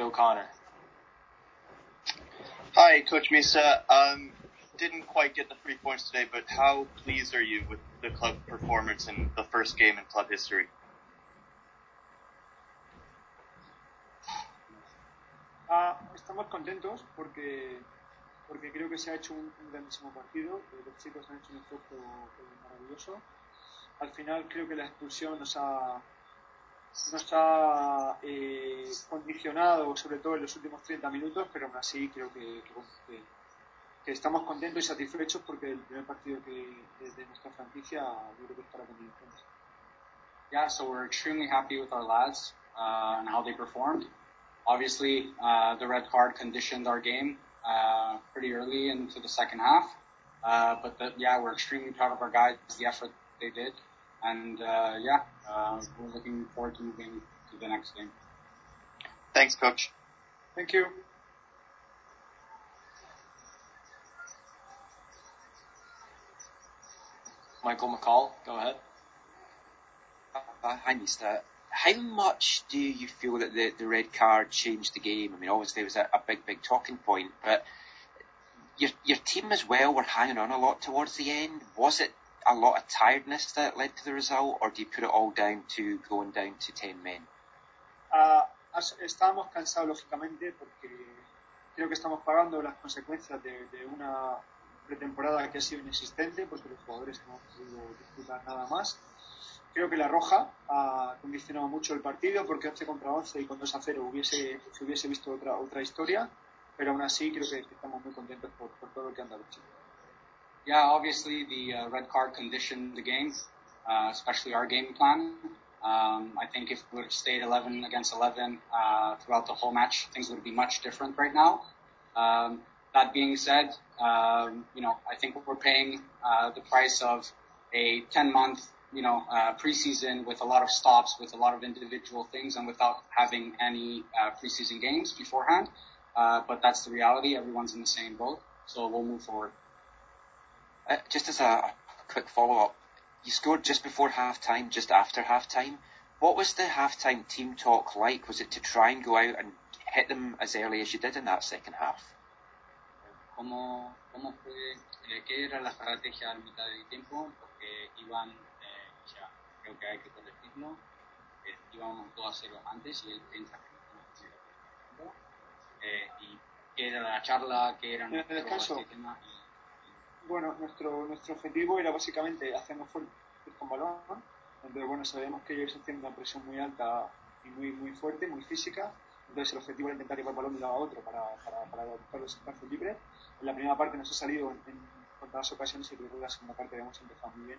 O'Connor. Hi, Coach Misa. Didn't quite get the 3 points today, but how pleased are you with the club performance in the first game in club history? Estamos contentos porque creo que se ha hecho un grandísimo partido. Los chicos han hecho un esfuerzo maravilloso. Al final creo que la expulsión nos ha condicionado, sobre todo en los últimos 30 minutos, pero aún así creo que estamos contentos y satisfechos porque el primer partido de nuestra franquicia yo creo que es para tener en cuenta. Yeah, so we're extremely happy with our lads and how they performed. Obviously, the red card conditioned our game pretty early into the second half. But we're extremely proud of our guys, the effort they did. And we're looking forward to moving to the next game. Thanks, Coach. Thank you. Michael McCall, go ahead. Hi, Mr. How much do you feel that the red card changed the game? I mean, obviously it was a big talking point, but your team as well were hanging on a lot towards the end. Was it a lot of tiredness that led to the result, or do you put it all down to going down to 10 men? Estábamos cansados, lógicamente, porque creo que estamos pagando las consecuencias de una pretemporada que ha sido inexistente, porque los jugadores no han podido disfrutar nada más. Creo que la roja ha condicionado mucho el partido, porque 11 contra 11 y con 2-0 se hubiese visto otra historia, pero aún así creo que estamos muy contentos por todo lo que han dado los chicos. Yeah, obviously the red card conditioned the game, especially our game plan. I think if we would have stayed 11 against 11 throughout the whole match, things would be much different right now. That being said, I think we're paying the price of a 10-month, preseason with a lot of stops, with a lot of individual things, and without having any preseason games beforehand. But that's the reality. Everyone's in the same boat, so we'll move forward. Just as a quick follow-up, you scored just before half-time, just after half-time. What was the half-time team talk like? Was it to try and go out and hit them as early as you did in that second half? ¿Cómo fue? ¿Qué era la estrategia a mitad del tiempo? Porque iban, creo que hay que corregirlo, íbamos 2-0 antes y él piensa que no. ¿Y qué era la charla? ¿Qué era nuestro sistema? Bueno, nuestro objetivo era básicamente hacernos fuertes con balón. Entonces, sabíamos que ellos hacían una presión muy alta y muy fuerte, muy física. Entonces, el objetivo era intentar llevar el balón de un lado a otro para buscar los espacios libres. En la primera parte nos ha salido en contadas ocasiones y creo que en la segunda parte habíamos empezado muy bien.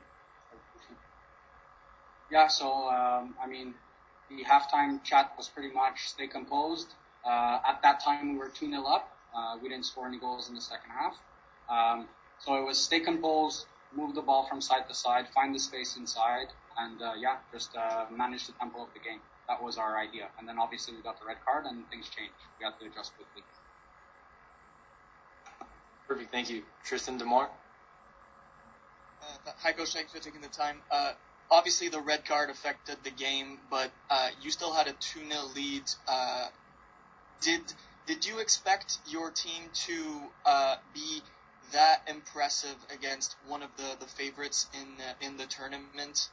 Yeah, so, the halftime chat was pretty much stay composed. At that time, we were 2-0 up. We didn't score any goals in the second half. So it was stay composed, move the ball from side to side, find the space inside, and just manage the tempo of the game. That was our idea. And then obviously we got the red card and things changed. We had to adjust quickly. Perfect, thank you. Tristan Demore? Hi, Coach. Thanks for taking the time. Obviously the red card affected the game, but you still had a 2-0 lead. Did you expect your team to be that impressive against one of the favorites in the tournament?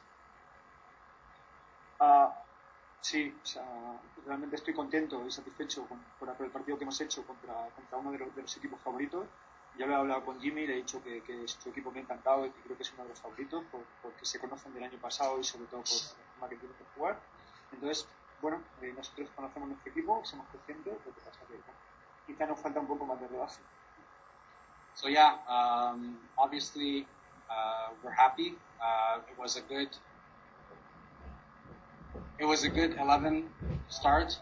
Sí, realmente estoy contento y satisfecho por el partido que hemos hecho contra uno de los equipos favoritos. Ya lo he hablado con Jimmy, le he dicho que su equipo me ha encantado y que creo que es uno de los favoritos porque se conocen del año pasado y sobre todo por la forma que tienen de jugar. Entonces, nosotros conocemos nuestro equipo, somos conscientes, lo que pasa que quizá nos falta un poco más de rodaje. So obviously we're happy. It was a good 11 start.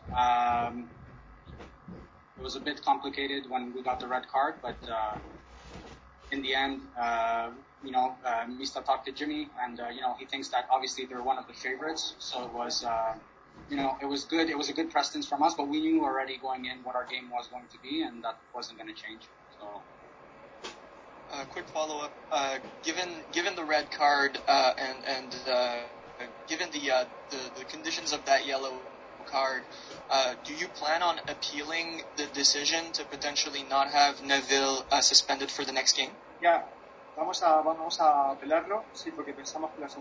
It was a bit complicated when we got the red card, but in the end, Mista talked to Jimmy, and he thinks that obviously they're one of the favorites. So it was, it was good. It was a good precedence from us, but we knew already going in what our game was going to be, and that wasn't going to change. So. Quick follow-up. Given the red card and given the conditions of that yellow card. Do you plan on appealing the decision to potentially not have Neville suspended for the next game? Ya, vamos a apelarlo, sí, porque pensamos que la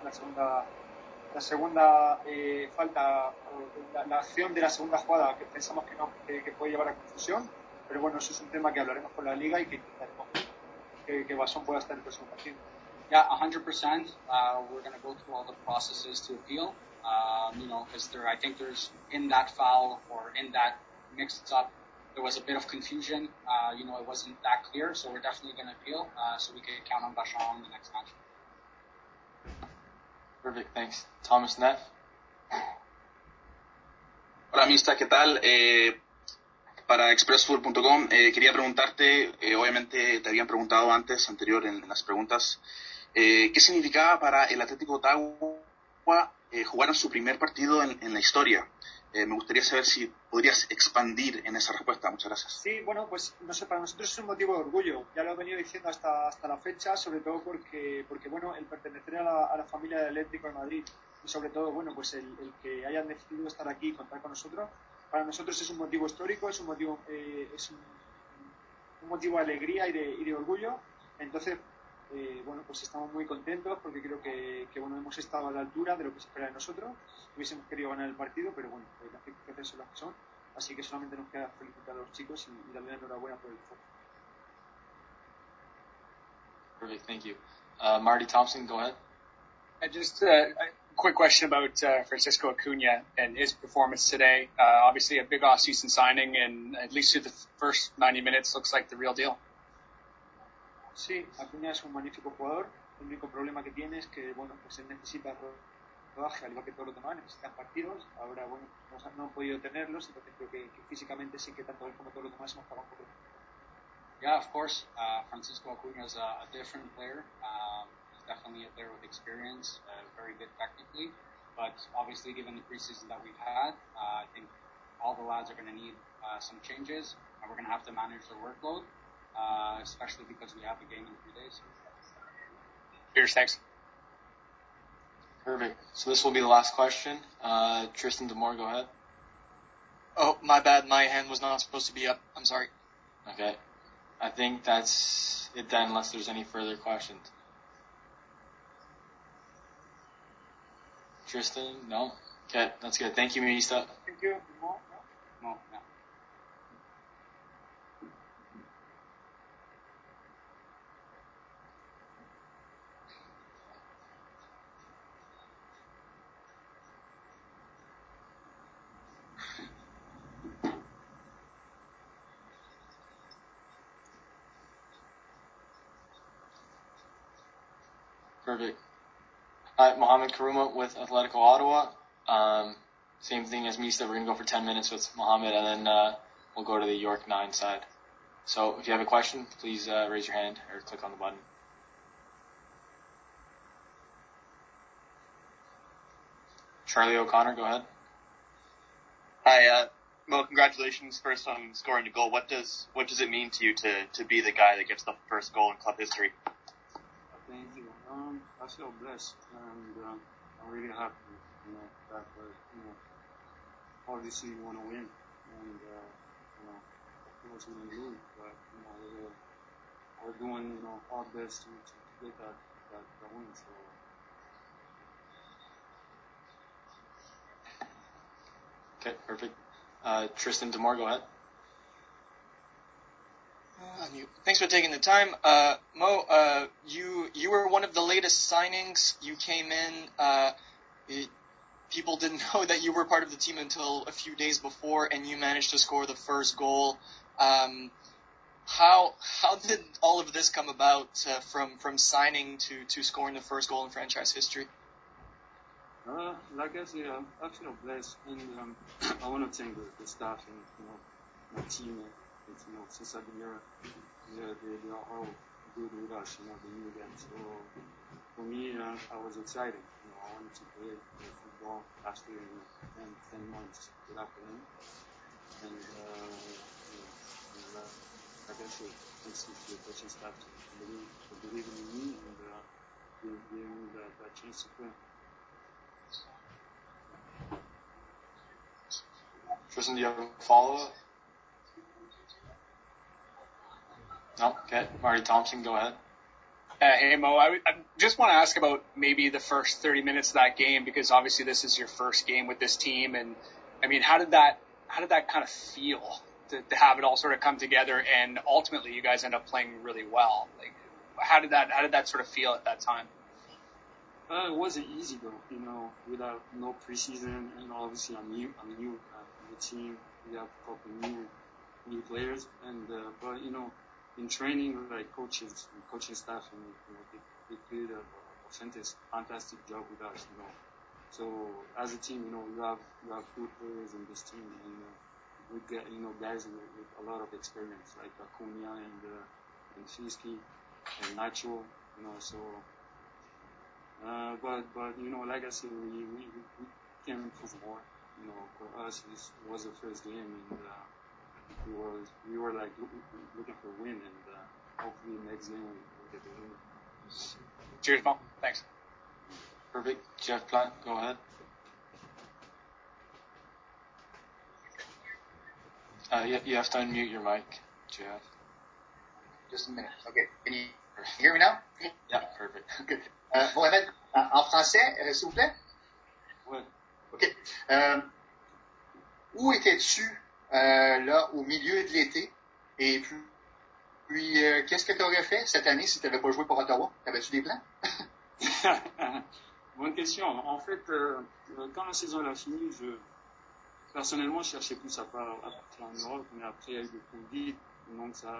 segunda falta, la acción de la segunda jugada, que pensamos que puede llevar a confusión, pero bueno, eso es un tema que hablaremos con la liga y que intentaremos que Basón pueda estar en el próximo partido. Yeah, 100%. We're going to go through all the processes to appeal. Because I think there's in that foul or in that mix-up, there was a bit of confusion. It wasn't that clear, so we're definitely going to appeal, so we can count on Bachar in the next match. Perfect, thanks. Thomas Neff. Hola, Mista, ¿qué tal? Para expressfood.com quería preguntarte, obviamente te habían preguntado anterior en las preguntas, ¿qué significaba para el Atlético Ottawa jugar en su primer partido en la historia? Me gustaría saber si podrías expandir en esa respuesta. Muchas gracias. Sí, bueno, pues no sé, para nosotros es un motivo de orgullo. Ya lo he venido diciendo hasta la fecha, sobre todo porque bueno, el pertenecer a la familia del Atlético de Madrid y sobre todo, bueno, pues el que hayan decidido estar aquí y contar con nosotros, para nosotros es un motivo histórico, es un motivo de alegría y de orgullo. Entonces, bueno, pues estamos muy contentos porque creo que bueno, hemos estado a la altura de lo que se espera de nosotros. Hubiésemos querido ganar el partido, pero bueno, las circunstancias son las que son. Así que solamente nos queda felicitar a los chicos y darle la enhorabuena por el esfuerzo. Perfect, thank you. Marty Thompson, go ahead. Just a quick question about Francisco Acuna and his performance today. Obviously a big off-season signing, and at least through the first 90 minutes looks like the real deal. Sí, Acuna es un magnífico jugador. El único problema que tiene es que, bueno, pues él necesita rodaje, al igual que todos los demás, necesitan partidos. Ahora, bueno, no han podido tenerlos, entonces creo que físicamente sí que tanto él como todos los demás hemos pagado un poco. Yeah, of course. Francisco Acuna is a different player. He's definitely a player with experience, very good technically. But obviously, given the preseason that we've had, I think all the lads are going to need some changes, and we're going to have to manage their workload, especially because we have a game in 3 days. Cheers, thanks. Perfect. So this will be the last question. Tristan Demore, go ahead. Oh, my bad. My hand was not supposed to be up. I'm sorry. Okay. I think that's it then, unless there's any further questions. Tristan? No? Okay, that's good. Thank you, Mista. Thank you. No, yeah. Perfect. Mohamed Karuma with Atletico Ottawa. Same thing as Mista. We're going to go for 10 minutes with Mohamed, and then we'll go to the York 9 side. So if you have a question, please raise your hand or click on the button. Charlie O'Connor, go ahead. Hi, well, congratulations first on scoring the goal. What does it mean to you to be the guy that gets the first goal in club history? Thank you. I feel blessed, and I'm really happy, that, obviously we want to win, and, of course we didn't lose, but, we're doing, our best to get that win, so. Okay, perfect. Tristan Demore, go ahead. Thanks for taking the time. Mo, you were one of the latest signings. You came in, people didn't know that you were part of the team until a few days before, and you managed to score the first goal. How did all of this come about, from signing to scoring the first goal in franchise history? Like I said, I feel blessed, and I want to thank the staff and, my team. Since I've been here, they are all good with us, the new guys. So for me, I was excited. I wanted to play football after 10 months without playing. And, like I said, thanks to the coaching staff for believing in me and giving me that chance to play. Tristan, do you have a follow-up? No? Okay. Marty Thompson, go ahead. Hey, Mo. I just want to ask about maybe the first 30 minutes of that game, because obviously this is your first game with this team. And, I mean, how did that kind of feel to have it all sort of come together, and ultimately you guys end up playing really well? Like, how did that sort of feel at that time? It wasn't easy though, without no preseason, and obviously I'm new in the team. We have a couple new players, and but in training, like coaching staff, they did a fantastic job with us, So as a team, you have good players in this team, and we get guys with a lot of experience, like Acuna and Fiski and Nacho, so. But like I said, we can improve more. For us, it was the first game, and we were like looking for a win, and hopefully next game we'll get the win. Cheers, Mo. Thanks. Perfect. Jeff Platt, go ahead. You have to unmute your mic, Jeff. Just a minute. Okay. Can you hear me now? Yeah, perfect. Good. Mohamed, en français, s'il vous plaît? Oui. OK. Où étais-tu là au milieu de l'été? Et puis qu'est-ce que tu aurais fait cette année si tu n'avais pas joué pour Ottawa? Avais-tu des plans? Bonne question. En fait, quand la saison a fini, personnellement, je cherchais plus à partir en Europe, mais après, il y a eu le Covid, donc ça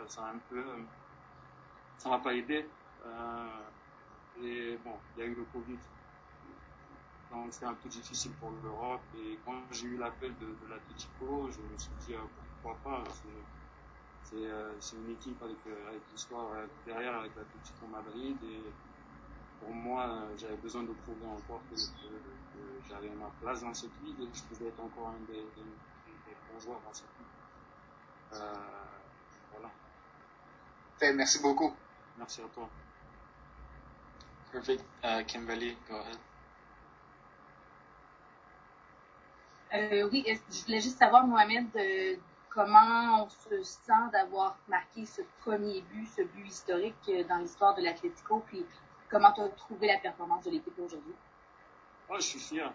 m'a pas aidé. Et bon, il y a eu le Covid, donc c'était un peu difficile pour l'Europe. Et quand j'ai eu l'appel de l'Atlético, je me suis dit pourquoi pas. C'est une équipe avec l'histoire derrière, avec l'Atlético Madrid, et pour moi, j'avais besoin de prouver encore que j'avais ma place dans cette ligue et que je pouvais être encore un des bons joueurs dans cette ligue. Voilà. Merci beaucoup. Merci à toi. Perfect. Kimberly, go ahead. Oui, je voulais juste savoir, Mohamed, comment on se sent d'avoir marqué ce premier but, ce but historique dans l'histoire de l'Atlético, puis comment tu as trouvé la performance de l'équipe aujourd'hui? Je suis fier.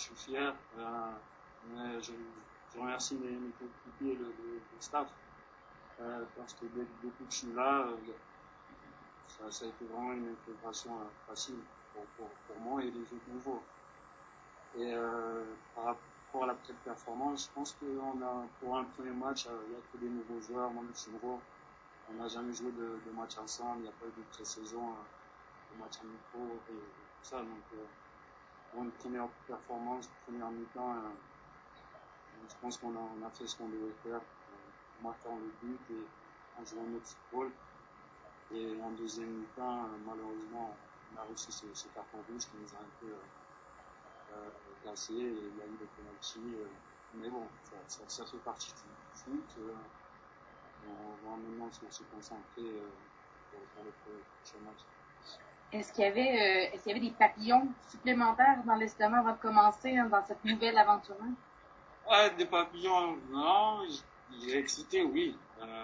Je remercie mes coéquipiers et le staff, parce que depuis que je suis là, ça a été vraiment une intégration facile pour moi et les autres nouveaux. Et par rapport à la performance, je pense pour un premier match, il n'y a que des nouveaux joueurs. Moi, je suis nouveau. On n'a jamais joué de match ensemble. Il n'y a pas eu de pré-saison, de match en micro et tout ça. Donc, pour une première performance, première mi-temps, je pense qu'on a fait ce qu'on devait faire en marquant le but et en jouant notre football. Et en deuxième mi-temps, malheureusement, on a reçu ce carton rouge qui nous a un peu cassé, et il y a eu des pénaltys. Mais bon, ça fait partie du foot. On va maintenant se concentrer pour le prochain match. Est-ce qu'il y avait des papillons supplémentaires dans l'estomac avant de commencer dans cette nouvelle aventure? Des papillons, non. J'ai excité, oui.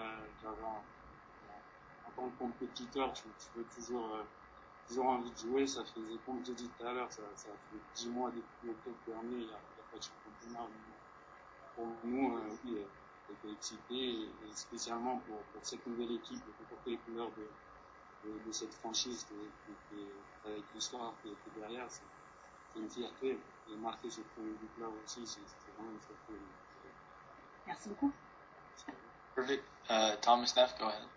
En tant que compétiteur, tu veux toujours envie de jouer. Ça faisait, comme je dis tout à l'heure, ça fait 10 mois depuis octobre dernier, il n'y a pas de championnat. Pour nous, oui, j'étais excité, et spécialement pour cette nouvelle équipe, pour porter les couleurs de cette franchise avec l'histoire qui est derrière. C'est une fierté. Et marquer ce premier but-là aussi, c'est vraiment une fierté. Merci beaucoup. Perfect. Thomas Neff, go ahead.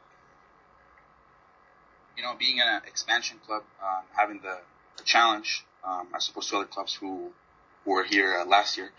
Being an expansion club, having the challenge, as opposed to other clubs who were here last year,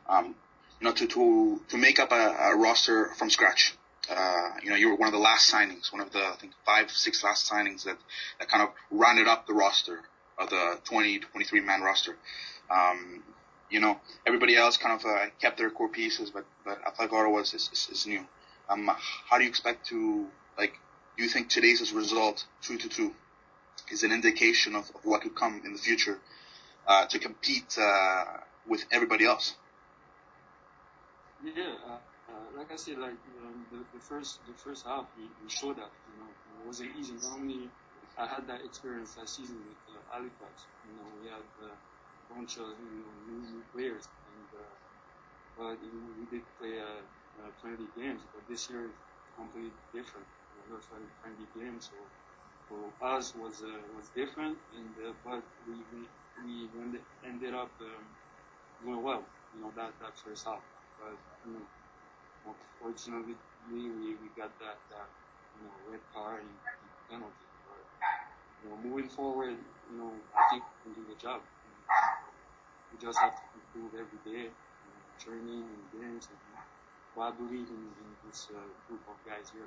to make up a roster from scratch. You were one of the last signings, one of the, I think, 5-6 last signings that kind of rounded up the roster of the 23 man roster. Everybody else kind of kept their core pieces, but Athletic Ottawa is new. How do you expect to, do you think today's result, 2-2, is an indication of what could come in the future to compete with everybody else? Yeah, like I said, the first half, we showed that, it wasn't easy. Normally, I had that experience last season with Halifax. We had a bunch of, new players, and, but we did play, friendly games, but this year is completely different. We're playing friendly games, so for us was different, and, but we ended up, doing well, that first half. But, unfortunately, we got that red card and penalty. But, moving forward, I think we can do the job. We just have to improve every day, training and games. But I believe in this group of guys here.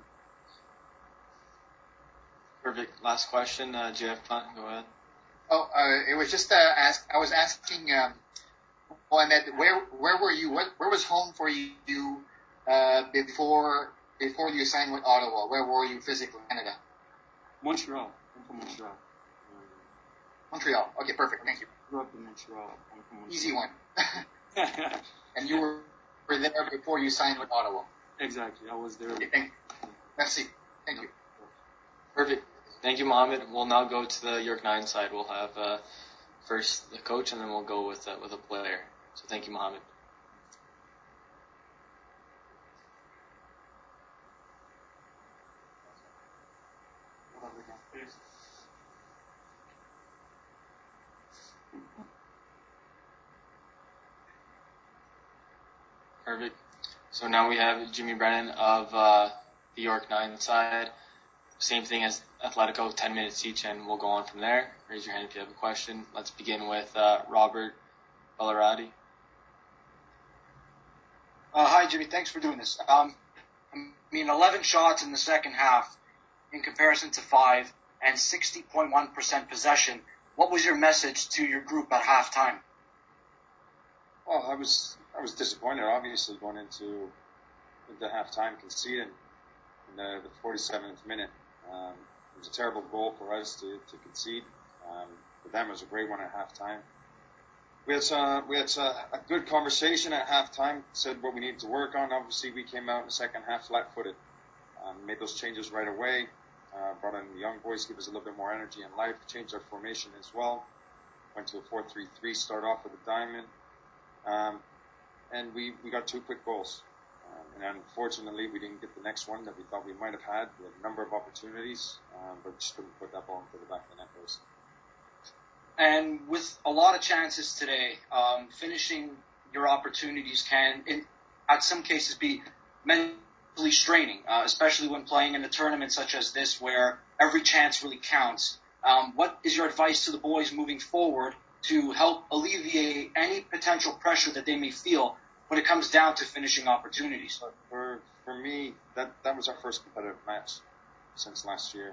Perfect. Last question, JF Punt, go ahead. Oh, it was just I was asking Mohamed, where were you? Where was home for you before you signed with Ottawa? Where were you physically, Canada? Montreal. I'm from Montreal. Montreal. Okay, perfect. Thank you. Grew up in Montreal. I'm from Montreal. Easy one. And you were there before you signed with Ottawa. Exactly. I was there. Okay, thank you. Merci. Thank you. Perfect. Thank you, Mohamed. We'll now go to the York 9 side. We'll have first the coach, and then we'll go with a player. So thank you, Mohamed. Perfect. So now we have Jimmy Brennan of the York 9 side. Same thing as Atletico, 10 minutes each, and we'll go on from there. Raise your hand if you have a question. Let's begin with Robert Ballarati. Hi, Jimmy. Thanks for doing this. 11 shots in the second half in comparison to 5 and 60.1% possession. What was your message to your group at halftime? Well, I was disappointed, obviously, going into halftime, conceding in the 47th minute. It was a terrible goal for us to concede. For them, it was a great one at halftime. We had a good conversation at halftime, said what we needed to work on. Obviously, we came out in the second half flat-footed. Made those changes right away. Brought in the young boys, give us a little bit more energy and life. Changed our formation as well. Went to a 4-3-3, start off with a diamond. And we got 2 quick goals. And unfortunately, we didn't get the next one that we thought we might have had. We had a number of opportunities, but just couldn't put that ball into the back of the net post. And with a lot of chances today, finishing your opportunities can, at some cases, be mentally straining, especially when playing in a tournament such as this where every chance really counts. What is your advice to the boys moving forward to help alleviate any potential pressure that they may feel when it comes down to finishing opportunities? For me, that was our first competitive match since last year.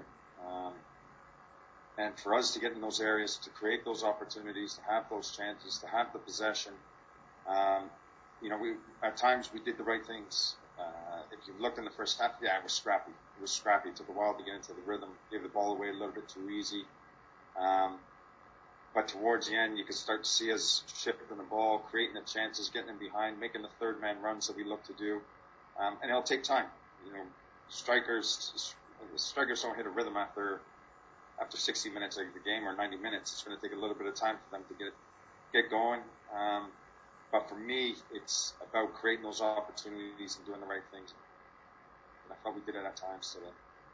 And for us to get in those areas, to create those opportunities, to have those chances, to have the possession, at times we did the right things. If you looked in the first half, it was scrappy. It was scrappy. It took a while to get into the rhythm, gave the ball away a little bit too easy. But towards the end, you could start to see us shifting the ball, creating the chances, getting in behind, making the third man runs that we look to do. And it'll take time. Strikers don't hit a rhythm after 60 minutes of the game or 90 minutes. It's going to take a little bit of time for them to get going. But for me, it's about creating those opportunities and doing the right things. And I thought we did it at times today.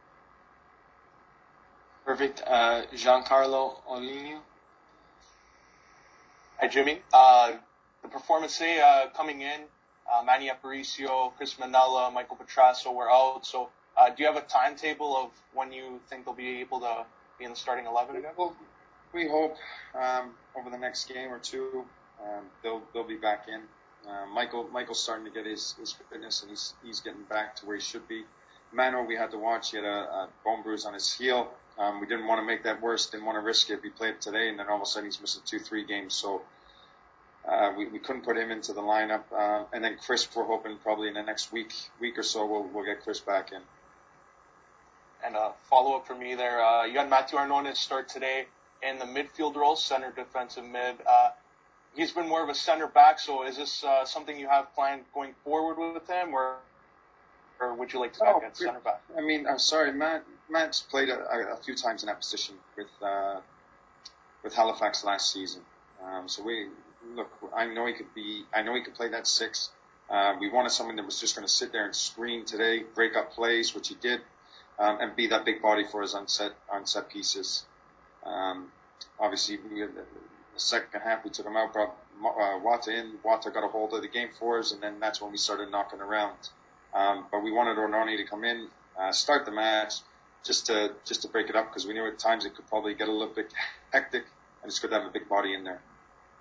Perfect. Giancarlo Olinu. Hi, Jimmy. The performance today, coming in, Manny Aparicio, Chris Manella, Michael Petrasso were out. So, do you have a timetable of when you think they'll be able to be in the starting 11 again? Well, we hope over the next game or two they'll be back in. Michael's starting to get his fitness, and he's getting back to where he should be. Mano, we had to watch. He had a bone bruise on his heel. We didn't want to make that worse. Didn't want to risk it if he played today, and then all of a sudden he's missing 2-3 games. So we couldn't put him into the lineup. And then Chris, we're hoping probably in the next week or so we'll get Chris back in. And a follow-up for me there. You had Matthew Arnones start today in the midfield role, center defensive mid. he's been more of a center back. So is this something you have planned going forward with him, or would you like to back at center back? I mean, I'm sorry, Matt's played a few times in that position with Halifax last season. So I know he could play that 6. We wanted someone that was just going to sit there and screen today, break up plays, which he did, and be that big body for us on set pieces. Obviously, the second half we took him out, brought Wata in. Wata got a hold of the game for us, and then that's when we started knocking around. But we wanted Ornoni to come in, start the match, just to break it up, because we knew at times it could probably get a little bit hectic, and it's good to have a big body in there.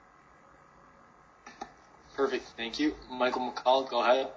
Perfect, thank you. Michael McCall, go ahead.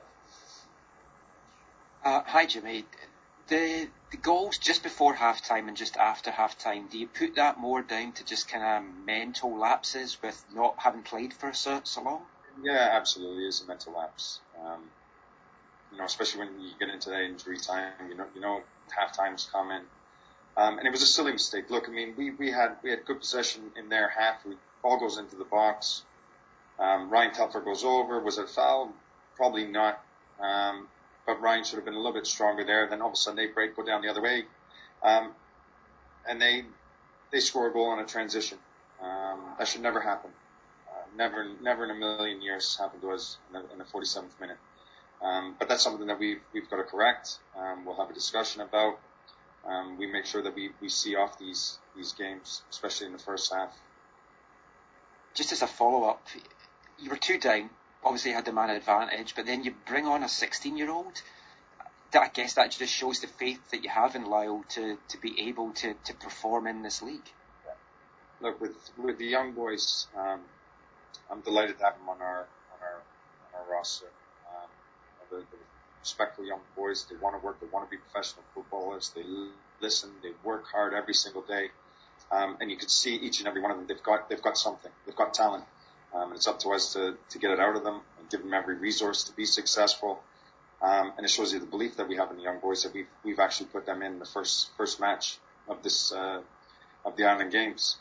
Hi, Jimmy. The goals just before halftime and just after halftime, do you put that more down to just kind of mental lapses with not having played for so long? Yeah, absolutely, it's a mental lapse. Especially when you get into that injury time, you know halftime's coming. And it was a silly mistake. Look, I mean, we had good possession in their half. Ball goes into the box. Ryan Telfer goes over. Was it a foul? Probably not. But Ryan should have been a little bit stronger there. Then all of a sudden they go down the other way. And they score a goal on a transition. That should never happen. Never in a million years happened to us in the 47th minute. But that's something that we've got to correct. We'll have a discussion about. We make sure that we see off these games, especially in the first half. Just as a follow-up, you were 2 down, obviously had the man advantage, but then you bring on a 16-year-old. I guess that just shows the faith that you have in Lyle to be able to perform in this league. Look, with the young boys, I'm delighted to have them on our roster. The respectful young boys, they want to work, they want to be professional footballers, they listen, they work hard every single day. And you can see each and every one of them, they've got something, they've got talent. And it's up to us to get it out of them and give them every resource to be successful. And it shows you the belief that we have in the young boys, that we've actually put them in the first match of this, of the Island Games.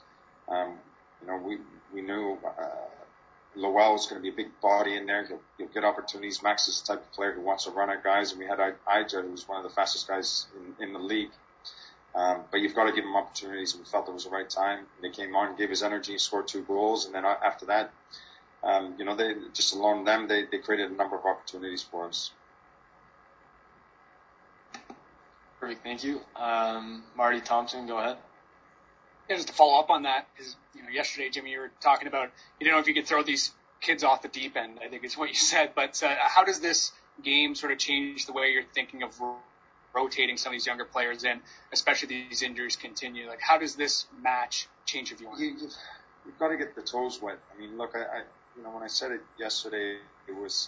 We knew, Lowell was going to be a big body in there. He'll get opportunities. Max is the type of player who wants to run at guys, and we had Ija, who's one of the fastest guys in the league. But you've got to give him opportunities, and we felt it was the right time. They came on, gave his energy, scored 2 goals, and then after that, they just alone them, they created a number of opportunities for us. Perfect, thank you. Marty Thompson, go ahead. Yeah, just to follow up on that, because yesterday, Jimmy, you were talking about you didn't know if you could throw these kids off the deep end. I think is what you said. But how does this game sort of change the way you're thinking of rotating some of these younger players in, especially these injuries continue? Like, how does this match change your view on it? You've got to get the toes wet. I mean, look, I when I said it yesterday, it was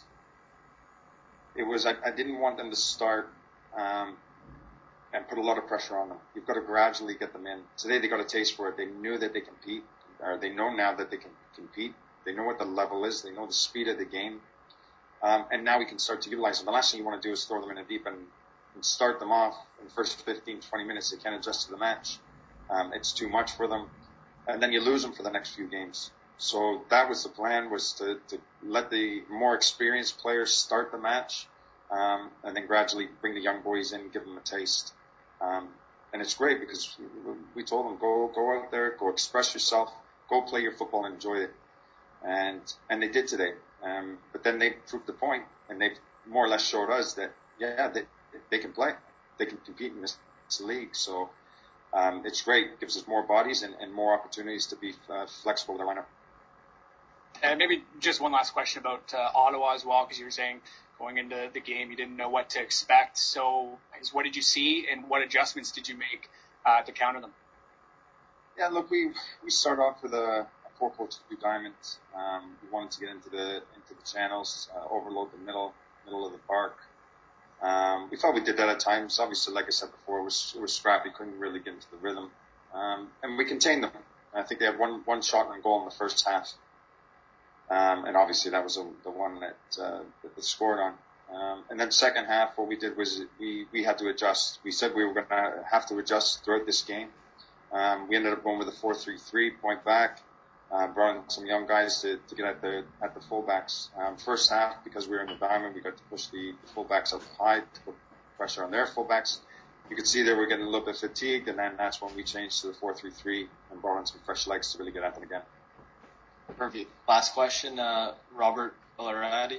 I didn't want them to start and put a lot of pressure on them. You've got to gradually get them in. Today they got a taste for it. They knew that they compete, or they know now that they can compete. They know what the level is. They know the speed of the game. And now we can start to utilize them. The last thing you want to do is throw them in a deep end and start them off in the first 15, 20 minutes. They can't adjust to the match. It's too much for them. And then you lose them for the next few games. So that was the plan, was to let the more experienced players start the match, and then gradually bring the young boys in, give them a taste. And it's great because we told them, go out there, go express yourself, go play your football and enjoy it. And they did today. But then they proved the point, and they more or less showed us that, they can play. They can compete in this league. So it's great. It gives us more bodies and more opportunities to be flexible with the lineup. And maybe just one last question about Ottawa as well, because you were saying going into the game you didn't know what to expect. So what did you see, and what adjustments did you make to counter them? Yeah, look, we start off with a 4-4-2 diamond. We wanted to get into the channels, overload the middle of the park. We thought we did that at times. Obviously, like I said before, it was scrappy. Couldn't really get into the rhythm, and we contained them. I think they had one shot on goal in the first half. And obviously that was the one that they scored on. And then second half, what we did was we had to adjust. We said we were going to have to adjust throughout this game. We ended up going with a 4-3-3, point back. brought in some young guys to get at the fullbacks. First half, because we were in the diamond, we got to push the fullbacks up high to put pressure on their fullbacks. You could see they were getting a little bit fatigued, and then that's when we changed to the 4-3-3 and brought in some fresh legs to really get at them again. Perfect. Last question, Robert Valerati.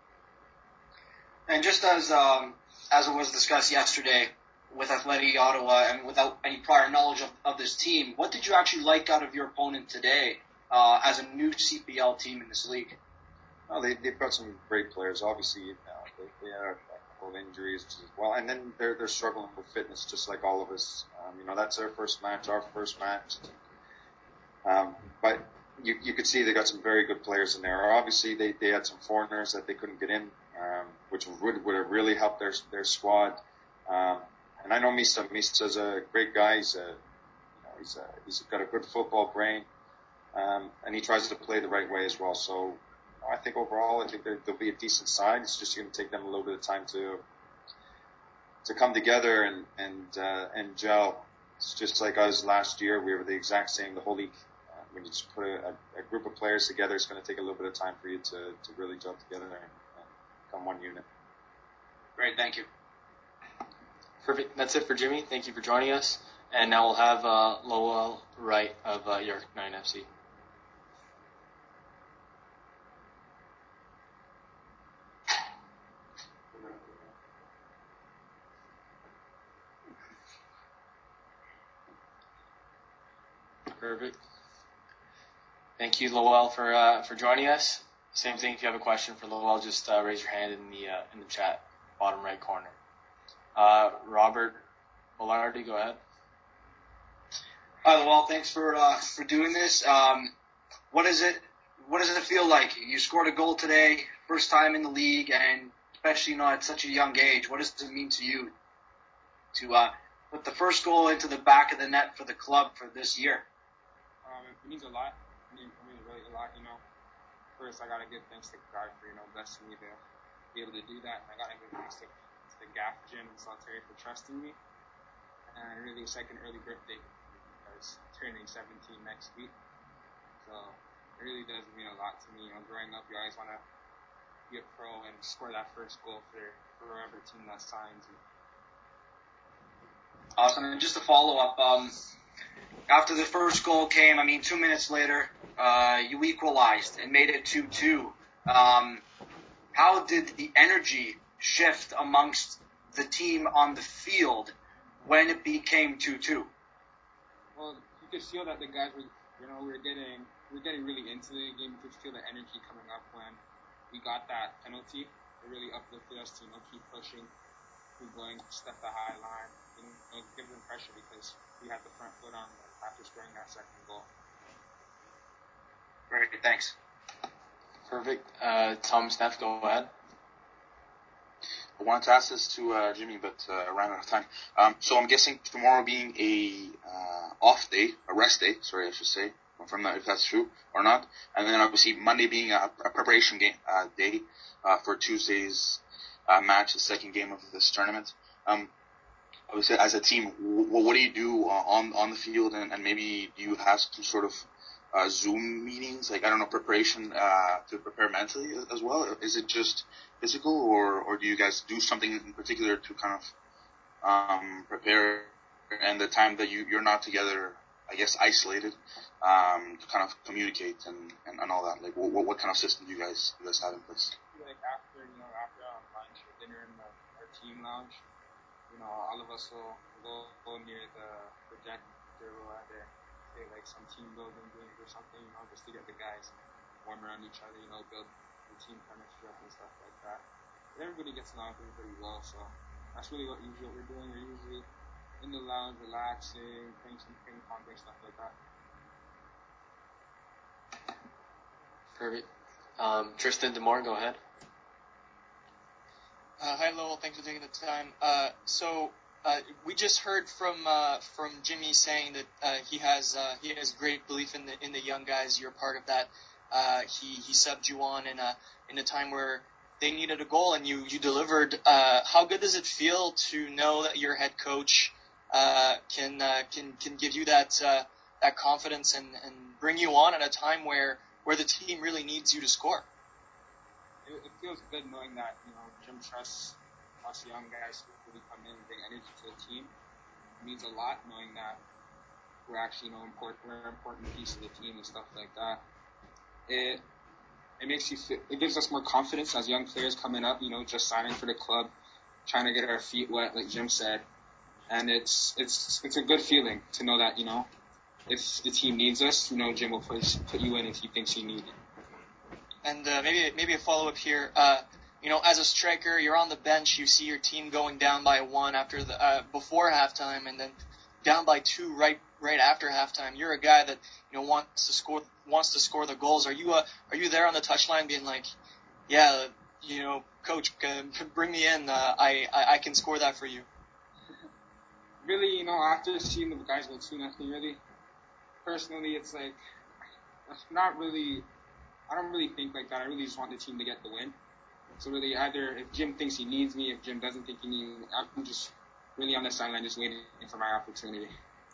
And just as it was discussed yesterday with Athletic Ottawa and without any prior knowledge of this team, what did you actually like out of your opponent today as a new CPL team in this league? Well, they've got some great players. Obviously, they have a couple of injuries as well, and then they're struggling with fitness just like all of us. That's their first match, our first match. But you could see they got some very good players in there. Obviously, they had some foreigners that they couldn't get in, which would have really helped their squad. And I know Mista. Mista's a great guy. He's got a good football brain, and he tries to play the right way as well. So I think overall, they'll be a decent side. It's just going to take them a little bit of time to come together and gel. It's just like us last year. We were the exact same. The whole league. When you just put a group of players together, it's going to take a little bit of time for you to really gel together and become one unit. Great, thank you. Perfect. That's it for Jimmy. Thank you for joining us. And now we'll have Lowell Wright of York 9 FC. Perfect. Thank you, Lowell, for joining us. Same thing. If you have a question for Lowell, just raise your hand in the chat, bottom right corner. Robert Valerati, go ahead. Hi, Lowell. Thanks for doing this. What does it feel like? You scored a goal today, first time in the league, and especially at such a young age. What does it mean to you to put the first goal into the back of the net for the club for this year? It means a lot. It means really a lot. First I gotta give thanks to God for blessing me to be able to do that. I gotta give thanks to Gaff, Jim, and Salteri for trusting me. And really, second early birthday because turning 17 next week. So it really does mean a lot to me. Growing up, you always want to be a pro and score that first goal for whoever team that signs you. Awesome. And just to follow up, after the first goal came, 2 minutes later, you equalized and made it 2-2. How did the energy shift amongst the team on the field when it became 2-2? Well, you could feel that the guys were, we were getting really into the game. You could feel the energy coming up when we got that penalty. It really uplifted us to, keep pushing, keep going, step the high line, give them pressure because we had the front foot on after scoring that second goal. Great, thanks. Perfect. Tom Sneff, go ahead. I wanted to ask this to Jimmy, but ran out of time. So I'm guessing tomorrow being a rest day, I should say. Confirm that if that's true or not. And then obviously Monday being a preparation day for Tuesday's match, the second game of this tournament. Obviously, as a team, what do you do on the field, and maybe do you have some sort of Zoom meetings, preparation to prepare mentally as well? Is it just physical, or do you guys do something in particular to kind of prepare, and the time that you're not together, I guess, isolated, to kind of communicate and all that? What kind of system do you guys have in place? After lunch or dinner in our team lounge, all of us will go near the projector. We'll either play some team building games or something, just to get the guys warm around each other, build the team chemistry up and stuff like that. But everybody gets along pretty well, so that's really what we're doing. We're usually in the lounge, relaxing, playing some ping pong, stuff like that. Perfect. Tristan Demore, go ahead. Hi, Lowell. Thanks for taking the time. So we just heard from Jimmy saying that he has great belief in the young guys. You're part of that. He subbed you on in a time where they needed a goal and you delivered. How good does it feel to know that your head coach can give you that that confidence and bring you on at a time where the team really needs you to score? It feels good knowing that, Jim trusts us young guys who really come in and bring energy to the team. It means a lot knowing that we're actually, we're an important piece of the team and stuff like that. It makes you feel, it gives us more confidence as young players coming up, just signing for the club, trying to get our feet wet, like Jim said. And it's a good feeling to know that, if the team needs us, Jim will put you in if he thinks you need it. And maybe a follow-up here. As a striker, you're on the bench, you see your team going down by 1 after the before halftime, and then down by 2 right after halftime. You're a guy that wants to score the goals. Are you there on the touchline being like, yeah, coach, bring me in. I can score that for you. Really, after seeing the guys go 2-0, really, personally, it's like, not really, I don't really think like that. I really just want the team to get the win. So really, either if Jim thinks he needs me, if Jim doesn't think he needs me, I'm just really on the sideline just waiting for my opportunity.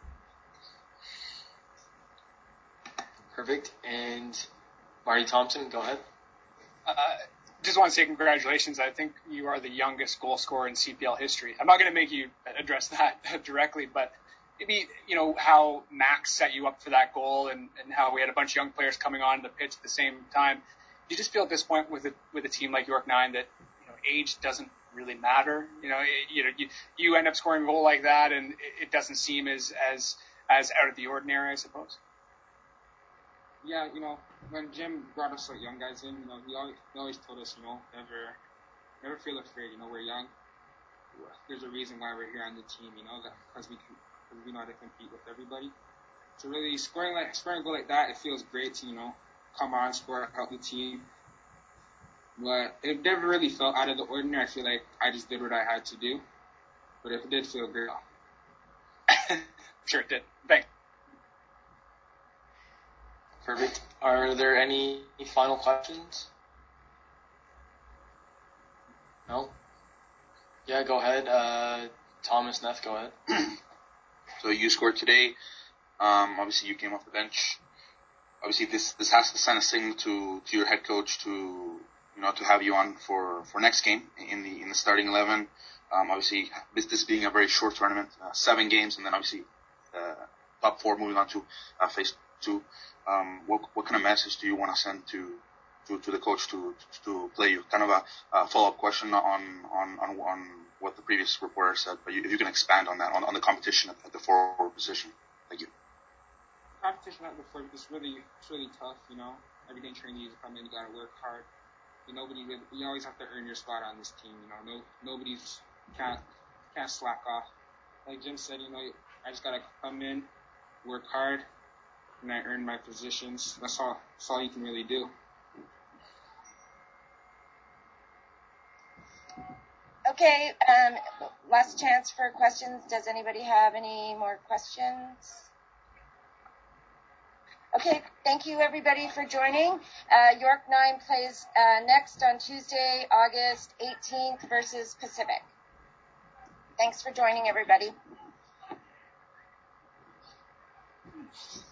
Perfect. And Marty Thompson, go ahead. Just want to say congratulations. I think you are the youngest goal scorer in CPL history. I'm not going to make you address that directly, but maybe, how Max set you up for that goal and how we had a bunch of young players coming on the pitch at the same time. Do you just feel at this point with a team like York 9 that, age doesn't really matter? You end up scoring a goal like that and it doesn't seem as out of the ordinary, I suppose. Yeah, when Jim brought us like young guys in, he always told us, never feel afraid. We're young. There's a reason why we're here on the team, that because we know how to compete with everybody. So really scoring a goal like that, it feels great to, come on, score, help the team. But it never really felt out of the ordinary. I feel like I just did what I had to do. But it did feel great. Sure it did. Thanks. Perfect. Are there any final questions? No? Yeah, go ahead. Thomas Neff, go ahead. So you scored today. Obviously you came off the bench. Obviously this has to send a signal to your head coach to have you on for next game in the starting 11. Obviously this being a very short tournament, 7 games, and then obviously top 4 moving on to phase 2. What kind of message do you want to send to the coach to play you? Kind of a follow-up question on what the previous reporter said, but if you can expand on that, on the competition at the forward position. Thank you. Competition at the forward is really tough, Every day training, you come in, you gotta work hard. You always have to earn your spot on this team, Nobody's can't slack off. Like Jim said, I just gotta come in, work hard, and I earn my positions. That's all you can really do. Okay, last chance for questions. Does anybody have any more questions? Okay, thank you everybody for joining. York 9 plays next on Tuesday, August 18th versus Pacific. Thanks for joining everybody.